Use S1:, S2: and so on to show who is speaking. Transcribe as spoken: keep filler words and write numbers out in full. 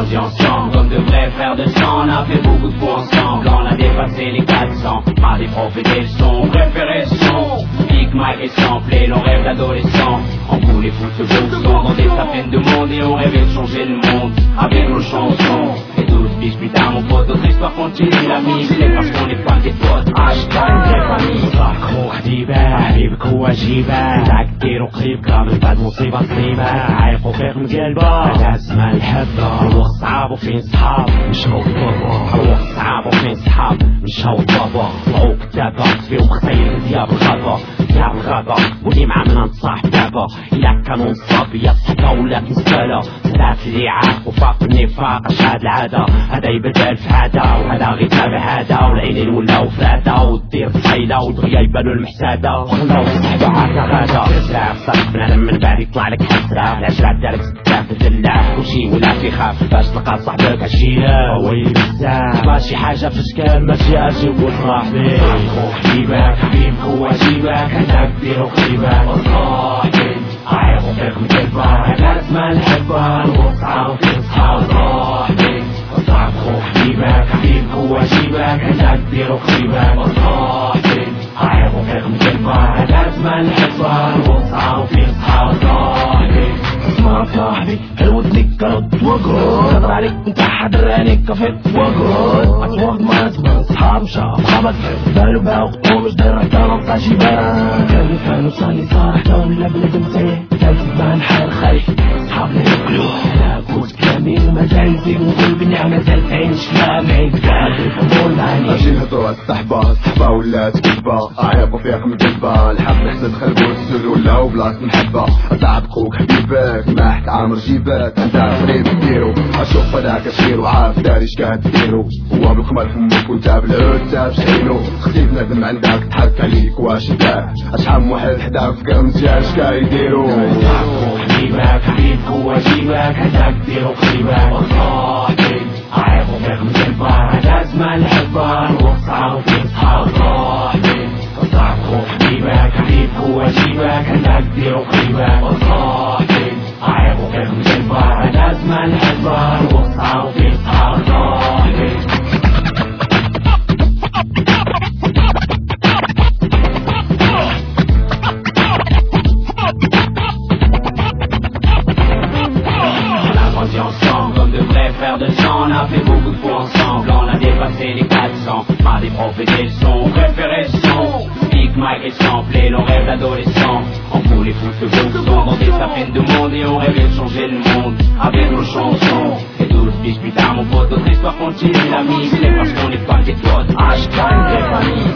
S1: grandi ensemble comme de vrais frères de sang. On a fait beaucoup de coups ensemble, on a dépassé les quatre cents. Pas des profs et des leçons, préférés son Big Mike et samplé, l'on rêve d'adolescent. On voulait foutre ce beau son dans des sapines de monde et on rêvait de changer le monde avec nos chansons. Et douze biches, putain mon pote, notre histoire continue la vie. C'est parce qu'on est pas des potes, hashtag vraie famille.
S2: صاحبك خديبة حبيبك هو جيبة داك ديرو قريب قابل بعد مصيبة تصيبة عايق وفيق من قلبه هذا اسمها الحبة. الوقت صعاب وفين صحاب مشاو الضربة، الوقت صعاب وفين صحاب مشاو الضربة. طلعو كتابة فيهم خساير دياب الغابة دياب الغابة ولي مع من نتصاحب دابا. إلا كانوا نصاب يا صحبة ولا كنسالة سلات لي عاق وفاق النفاق أشهاد العادة. هذا يبدل في عادة وهذا غير تابع هذا والعينين ولاو فلاتة ودير صيدة ودغيا يبانو المحسادة وخلاو صحبة عاقة غادة. تسرع صاحب بنادم من بعد يطلع لك حسرة العشرة دارك ستاف تدلع كلشي ولا في خاف باش تلقى صاحبك هالشيا ويلي بزاف ماشي حاجة في شكال ماشي اجي وصاحبي. حبيبك حبيبك هو جيبك هداك ديرو قريبك وصاحبي عايق وفيق من قلبك هذا اسمها الحبة. الوقت صعاب وفين صحاب صاحبي صاحب خو حبيبك حبيبك هو جيبك هداك ديرو قريبك وصاحبي عايق وفيق من قلبك هذا اسمها الحبة. الوقت صعاب وفين صحاب صاحبي اسمع صاحبي الودنك كرد وقرد قدر عليك انت حضر عينيك كفيت وقرد اتوقد ما اسمع صحاب شاب خبط داروا بها وقتهم مش داير حتى نبقى جيبان كانوا كانوا صاني صالح دون لا بلاد متين كانت بان حال خايف صحابنا ياكلوه لا كوت كامل مازال يزيد ونقول بالنعمة مازال عين شلام عين كان الفضول معني
S3: اجي نهضرو على الصحبة الصحبة ولات كذبة عايق وفيق من قلبة الحق حسد خلبو السر ولاو بلاصة محبة. صاحب خوك حبيبك ما تعامر جيبك انت قريب ديرو اشوف هذاك الشير وعارف داري شكاد ديرو هو بالخمر فمك وانت بالعود تاب شحينو خديت نادم عندك تحك عليك واش دار اشحال موحد حداك فكر مزيان شكا يديرو.
S2: حبيبك حبيبك هو جيبك هداك ديرو قريبك وصاحبي عايق وفيق من قلبك هذا اسمها الحبة. الوقت صعاب وفين صحاب صاحبي صاحب خو حبيبك حبيبك هو جيبك هداك ديرو قريبك وصاحبي عايق وفيق من قلبك هذا اسمها الحبة. الوقت صعاب وفين صحاب صاحبي
S1: ensemble comme de vrais frères de sang. On a fait beaucoup de coups ensemble, on a dépassé les quatre cents. Pas des profs et des leçons, préférés son Big Mike et samplé, l'on rêve d'adolescent. On voulait foutre ce beau son dans des sapines de monde et on rêvait de changer le monde avec nos chansons. Et douze biches, putain mon pote, notre histoire continue la mise. C'est parce qu'on est pas des potes, hashtag vraie famille.